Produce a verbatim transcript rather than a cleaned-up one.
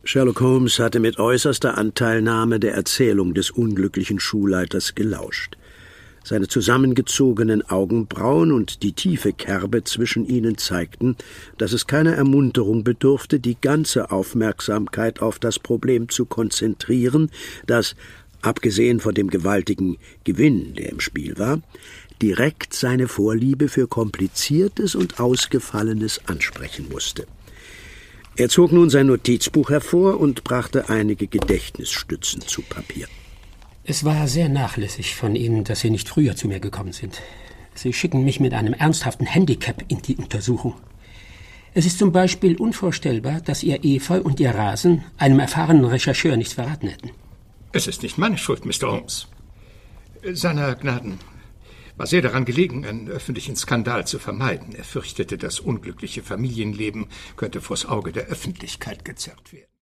Sherlock Holmes hatte mit äußerster Anteilnahme der Erzählung des unglücklichen Schulleiters gelauscht. Seine zusammengezogenen Augenbrauen und die tiefe Kerbe zwischen ihnen zeigten, dass es keiner Ermunterung bedurfte, die ganze Aufmerksamkeit auf das Problem zu konzentrieren, das, abgesehen von dem gewaltigen Gewinn, der im Spiel war, direkt seine Vorliebe für Kompliziertes und Ausgefallenes ansprechen musste. Er zog nun sein Notizbuch hervor und brachte einige Gedächtnisstützen zu Papier. Es war sehr nachlässig von Ihnen, dass Sie nicht früher zu mir gekommen sind. Sie schicken mich mit einem ernsthaften Handicap in die Untersuchung. Es ist zum Beispiel unvorstellbar, dass Ihr Efeu und Ihr Rasen einem erfahrenen Rechercheur nichts verraten hätten. Es ist nicht meine Schuld, Mister Holmes. Seiner Gnaden war sehr daran gelegen, einen öffentlichen Skandal zu vermeiden. Er fürchtete, das unglückliche Familienleben könnte vors Auge der Öffentlichkeit gezerrt werden.